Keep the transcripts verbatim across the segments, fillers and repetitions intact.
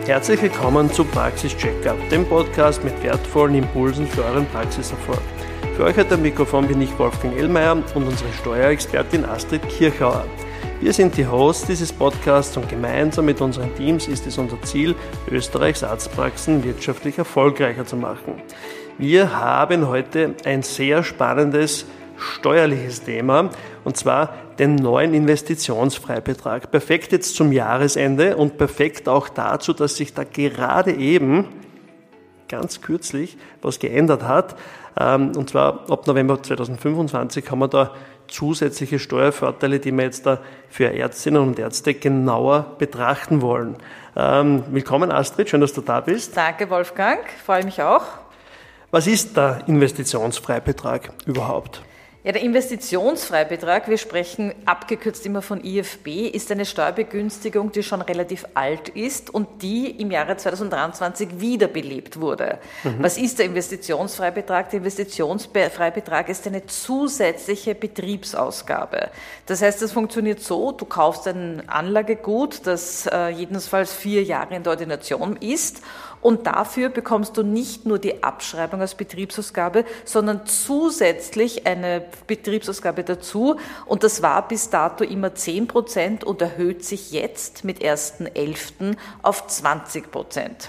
Herzlich willkommen zu Praxis Checkup, dem Podcast mit wertvollen Impulsen für euren Praxiserfolg. Für euch hat am Mikrofon bin ich Wolfgang Ellmeier und unsere Steuerexpertin Astrid Kirchauer. Wir sind die Hosts dieses Podcasts und gemeinsam mit unseren Teams ist es unser Ziel, Österreichs Arztpraxen wirtschaftlich erfolgreicher zu machen. Wir haben heute ein sehr spannendes steuerliches Thema, und zwar den neuen Investitionsfreibetrag. Perfekt jetzt zum Jahresende und perfekt auch dazu, dass sich da gerade eben ganz kürzlich was geändert hat. Und zwar ab November zweitausendfünfundzwanzig haben wir da zusätzliche Steuervorteile, die wir jetzt da für Ärztinnen und Ärzte genauer betrachten wollen. Willkommen Astrid, schön, dass du da bist. Danke Wolfgang, freue mich auch. Was ist der Investitionsfreibetrag überhaupt? Ja, der Investitionsfreibetrag, wir sprechen abgekürzt immer von I F B, ist eine Steuerbegünstigung, die schon relativ alt ist und die im Jahre zweitausenddreiundzwanzig wiederbelebt wurde. Mhm. Was ist der Investitionsfreibetrag? Der Investitionsfreibetrag ist eine zusätzliche Betriebsausgabe. Das heißt, es funktioniert so, du kaufst ein Anlagegut, das äh, jedenfalls vier Jahre in der Ordination ist, und dafür bekommst du nicht nur die Abschreibung als Betriebsausgabe, sondern zusätzlich eine Betriebsausgabe dazu. Und das war bis dato immer zehn Prozent und erhöht sich jetzt mit ersten elften auf zwanzig Prozent.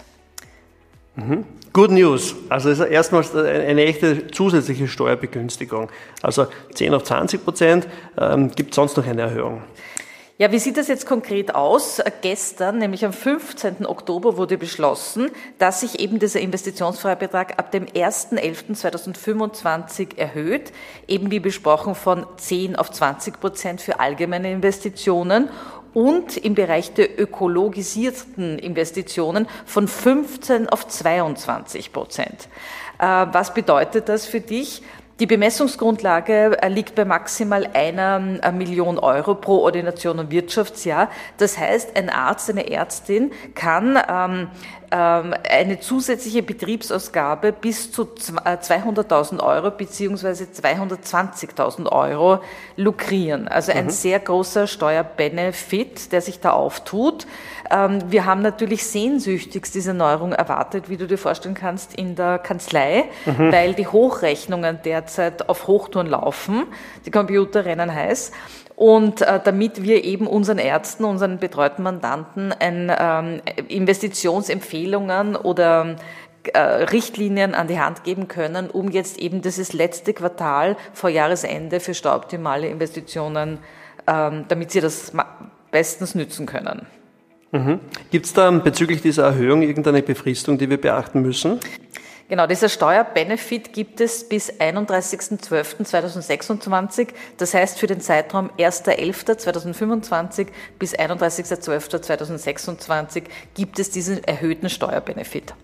Mhm. Good News. Also es ist erstmals eine echte zusätzliche Steuerbegünstigung. Also zehn auf zwanzig Prozent. Ähm, gibt es sonst noch eine Erhöhung? Ja, wie sieht das jetzt konkret aus? Gestern, nämlich am fünfzehnten Oktober, wurde beschlossen, dass sich eben dieser Investitionsfreibetrag ab dem ersten elften zweitausendfünfundzwanzig erhöht, eben wie besprochen von zehn auf zwanzig Prozent für allgemeine Investitionen und im Bereich der ökologisierten Investitionen von fünfzehn auf zweiundzwanzig Prozent. Was bedeutet das für dich? Die Bemessungsgrundlage liegt bei maximal einer Million Euro pro Ordination und Wirtschaftsjahr. Das heißt, ein Arzt, eine Ärztin kann ähm, ähm, eine zusätzliche Betriebsausgabe bis zu zweihunderttausend Euro beziehungsweise zweihundertzwanzigtausend Euro lukrieren. Also ein mhm. sehr großer Steuerbenefit, der sich da auftut. Ähm, wir haben natürlich sehnsüchtigst diese Neuerung erwartet, wie du dir vorstellen kannst, in der Kanzlei, mhm. weil die Hochrechnungen derzeit auf Hochtouren laufen, die Computer rennen heiß. Und äh, damit wir eben unseren Ärzten, unseren betreuten Mandanten ein, ähm, Investitionsempfehlungen oder äh, Richtlinien an die Hand geben können, um jetzt eben dieses letzte Quartal vor Jahresende für steueroptimale Investitionen, ähm, damit sie das bestens nützen können. Mhm. Gibt es da bezüglich dieser Erhöhung irgendeine Befristung, die wir beachten müssen? Genau, dieser Steuerbenefit gibt es bis einunddreißigsten zwölften zweitausendsechsundzwanzig. Das heißt, für den Zeitraum erster elfter zweitausendfünfundzwanzig bis einunddreißigster zwölfter zweitausendsechsundzwanzig gibt es diesen erhöhten Steuerbenefit.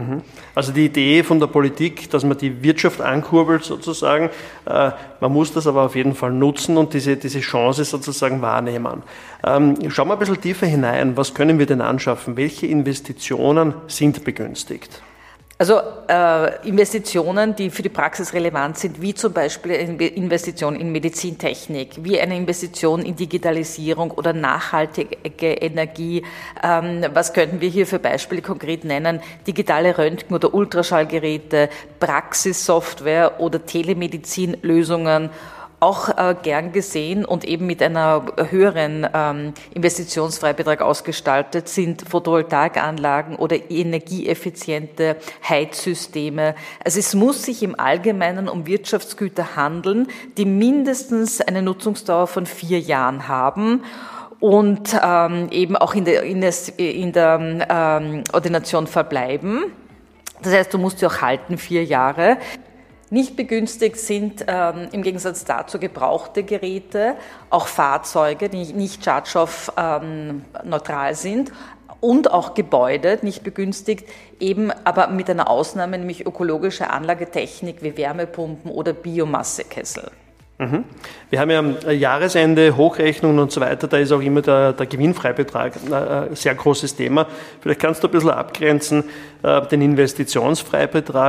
Also die Idee von der Politik, dass man die Wirtschaft ankurbelt sozusagen, äh, man muss das aber auf jeden Fall nutzen und diese, diese Chance sozusagen wahrnehmen. Ähm, schauen wir ein bisschen tiefer hinein, was können wir denn anschaffen? Welche Investitionen sind begünstigt? Also äh, Investitionen, die für die Praxis relevant sind, wie zum Beispiel eine Investition in Medizintechnik, wie eine Investition in Digitalisierung oder nachhaltige Energie. Ähm, was könnten wir hier für Beispiele konkret nennen? Digitale Röntgen- oder Ultraschallgeräte, Praxissoftware oder Telemedizinlösungen. Auch äh, gern gesehen und eben mit einer höheren ähm, Investitionsfreibetrag ausgestaltet sind Photovoltaikanlagen oder energieeffiziente Heizsysteme. Also es muss sich im Allgemeinen um Wirtschaftsgüter handeln, die mindestens eine Nutzungsdauer von vier Jahren haben und ähm, eben auch in der, in der, in der ähm, Ordination verbleiben. Das heißt, du musst sie auch halten, vier Jahre. Nicht begünstigt sind ähm, im Gegensatz dazu gebrauchte Geräte, auch Fahrzeuge, die nicht schadstoffneutral ähm, sind und auch Gebäude, nicht begünstigt, eben aber mit einer Ausnahme, nämlich ökologische Anlagetechnik wie Wärmepumpen oder Biomassekessel. Mhm. Wir haben ja Jahresende, Hochrechnungen und so weiter, da ist auch immer der, der Gewinnfreibetrag ein sehr großes Thema. Vielleicht kannst du ein bisschen abgrenzen, äh, den Investitionsfreibetrag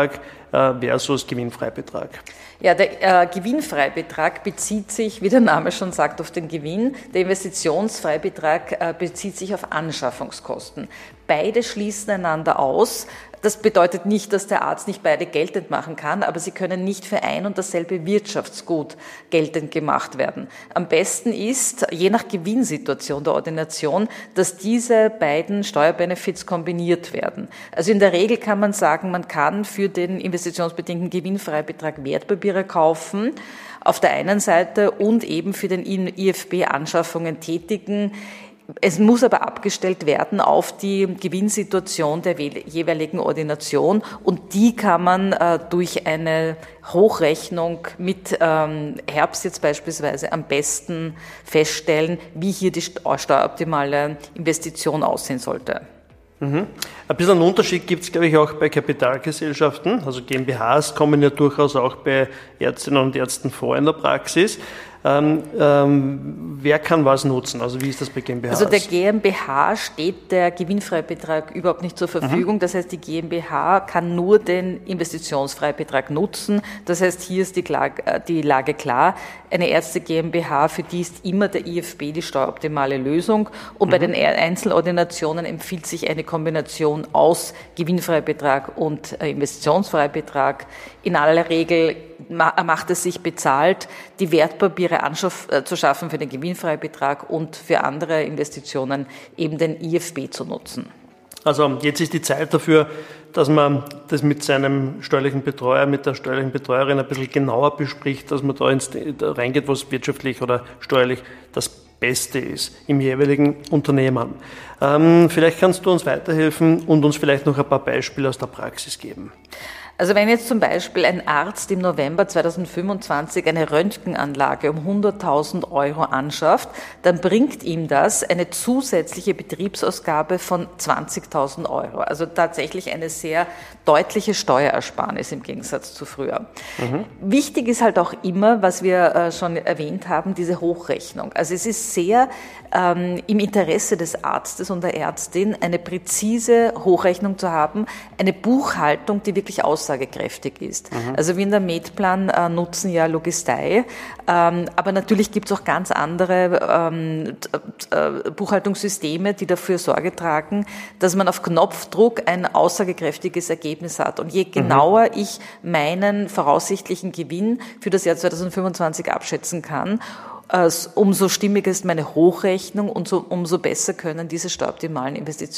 äh, versus Gewinnfreibetrag? Ja, der äh, Gewinnfreibetrag bezieht sich, wie der Name schon sagt, auf den Gewinn. Der Investitionsfreibetrag äh, bezieht sich auf Anschaffungskosten. Beide schließen einander aus. Das bedeutet nicht, dass der Arzt nicht beide geltend machen kann, aber sie können nicht für ein und dasselbe Wirtschaftsgut geltend gemacht werden. Am besten ist, je nach Gewinnsituation der Ordination, dass diese beiden Steuerbenefits kombiniert werden. Also in der Regel kann man sagen, man kann für den investitionsbedingten Gewinnfreibetrag Wertpapiere kaufen, auf der einen Seite, und eben für den I F B Anschaffungen tätigen. Es muss aber abgestellt werden auf die Gewinnsituation der jeweiligen Ordination, und die kann man äh, durch eine Hochrechnung mit ähm, Herbst jetzt beispielsweise am besten feststellen, wie hier die steueroptimale Investition aussehen sollte. Mhm. Ein bisschen einen Unterschied gibt es, glaube ich, auch bei Kapitalgesellschaften. Also GmbHs kommen ja durchaus auch bei Ärztinnen und Ärzten vor in der Praxis. Ähm, ähm, wer kann was nutzen? Also wie ist das bei GmbHs? Also der GmbH steht der Gewinnfreibetrag überhaupt nicht zur Verfügung. Mhm. Das heißt, die GmbH kann nur den Investitionsfreibetrag nutzen. Das heißt, hier ist die, Lage, die Lage klar. Eine Ärzte GmbH, für die ist immer der I F B die steueroptimale Lösung. Und mhm. bei den Einzelordinationen empfiehlt sich eine Kombination aus Gewinnfreibetrag und Investitionsfreibetrag. In aller Regel macht es sich bezahlt, die Wertpapiere anschaff, äh, zu schaffen für den Gewinnfreibetrag und für andere Investitionen eben den I F B zu nutzen. Also jetzt ist die Zeit dafür, dass man das mit seinem steuerlichen Betreuer, mit der steuerlichen Betreuerin ein bisschen genauer bespricht, dass man da, ins, da reingeht, was wirtschaftlich oder steuerlich das Beste ist im jeweiligen Unternehmen. Ähm, vielleicht kannst du uns weiterhelfen und uns vielleicht noch ein paar Beispiele aus der Praxis geben. Also wenn jetzt zum Beispiel ein Arzt im November zweitausendfünfundzwanzig eine Röntgenanlage um hunderttausend Euro anschafft, dann bringt ihm das eine zusätzliche Betriebsausgabe von zwanzigtausend Euro. Also tatsächlich eine sehr deutliche Steuerersparnis im Gegensatz zu früher. Mhm. Wichtig ist halt auch immer, was wir schon erwähnt haben, diese Hochrechnung. Also es ist sehr ähm, im Interesse des Arztes und der Ärztin, eine präzise Hochrechnung zu haben, eine Buchhaltung, die wirklich aussagekräftig ist. Mhm. Also wir in der Medplan äh, nutzen ja Logistei, ähm, aber natürlich gibt es auch ganz andere ähm, äh, Buchhaltungssysteme, die dafür Sorge tragen, dass man auf Knopfdruck ein aussagekräftiges Ergebnis hat. Und je genauer mhm. ich meinen voraussichtlichen Gewinn für das Jahr zweitausendfünfundzwanzig abschätzen kann, äh, umso stimmiger ist meine Hochrechnung und so, umso besser können diese steueroptimalen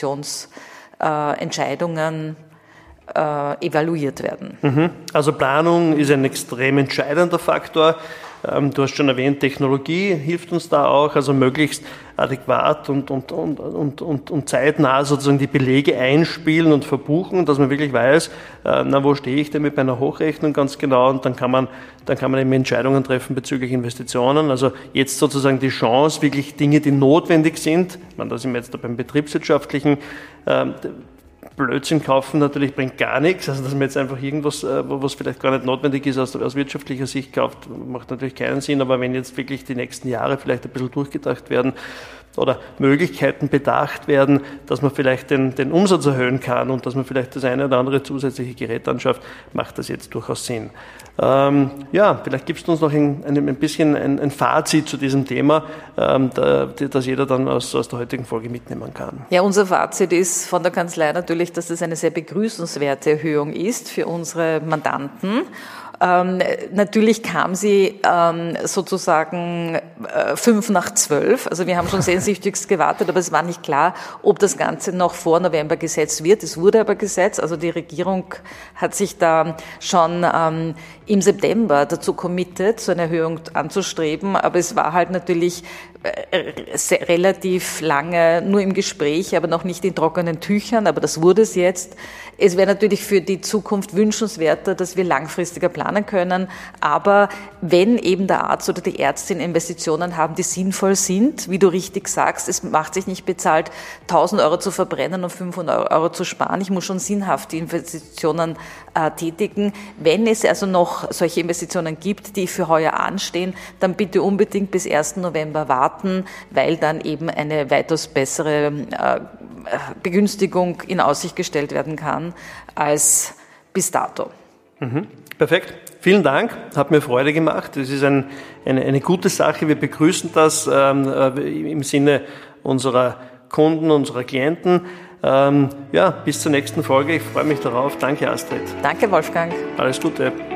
Investitionsentscheidungen Äh, evaluiert werden. Mhm. Also Planung ist ein extrem entscheidender Faktor. Ähm, du hast schon erwähnt, Technologie hilft uns da auch, also möglichst adäquat und, und, und, und, und, und zeitnah sozusagen die Belege einspielen und verbuchen, dass man wirklich weiß, äh, na, wo stehe ich denn mit meiner Hochrechnung ganz genau, und dann kann man, dann kann man eben Entscheidungen treffen bezüglich Investitionen. Also jetzt sozusagen die Chance, wirklich Dinge, die notwendig sind, ich meine, da sind wir jetzt da beim betriebswirtschaftlichen, äh, Blödsinn kaufen natürlich bringt gar nichts, also dass man jetzt einfach irgendwas, was vielleicht gar nicht notwendig ist, aus, aus wirtschaftlicher Sicht kauft, macht natürlich keinen Sinn, aber wenn jetzt wirklich die nächsten Jahre vielleicht ein bisschen durchgedacht werden oder Möglichkeiten bedacht werden, dass man vielleicht den, den Umsatz erhöhen kann und dass man vielleicht das eine oder andere zusätzliche Gerät anschafft, macht das jetzt durchaus Sinn. Ähm, ja, vielleicht gibst du uns noch ein, ein, ein bisschen ein, ein Fazit zu diesem Thema, ähm, da, das jeder dann aus, aus der heutigen Folge mitnehmen kann. Ja, unser Fazit ist von der Kanzlei natürlich, dass es eine sehr begrüßenswerte Erhöhung ist für unsere Mandanten. Ähm, natürlich kam sie ähm, sozusagen äh, fünf nach zwölf. Also wir haben schon sehnsüchtigst gewartet, aber es war nicht klar, ob das Ganze noch vor November gesetzt wird. Es wurde aber gesetzt. Also die Regierung hat sich da schon ähm, im September dazu committed, so eine Erhöhung anzustreben. Aber es war halt natürlich sehr, relativ lange nur im Gespräch, aber noch nicht in trockenen Tüchern, aber das wurde es jetzt. Es wäre natürlich für die Zukunft wünschenswerter, dass wir langfristiger planen können, aber wenn eben der Arzt oder die Ärztin Investitionen haben, die sinnvoll sind, wie du richtig sagst, es macht sich nicht bezahlt, tausend Euro zu verbrennen und fünfhundert Euro zu sparen. Ich muss schon sinnhaft die Investitionen äh, tätigen. Wenn es also noch solche Investitionen gibt, die für heuer anstehen, dann bitte unbedingt bis ersten November warten, weil dann eben eine weitaus bessere äh, Begünstigung in Aussicht gestellt werden kann als bis dato. Mhm. Perfekt. Vielen Dank. Hat mir Freude gemacht. Das ist ein, eine, eine gute Sache. Wir begrüßen das ähm, im Sinne unserer Kunden, unserer Klienten. Ähm, ja, bis zur nächsten Folge. Ich freue mich darauf. Danke, Astrid. Danke, Wolfgang. Alles Gute.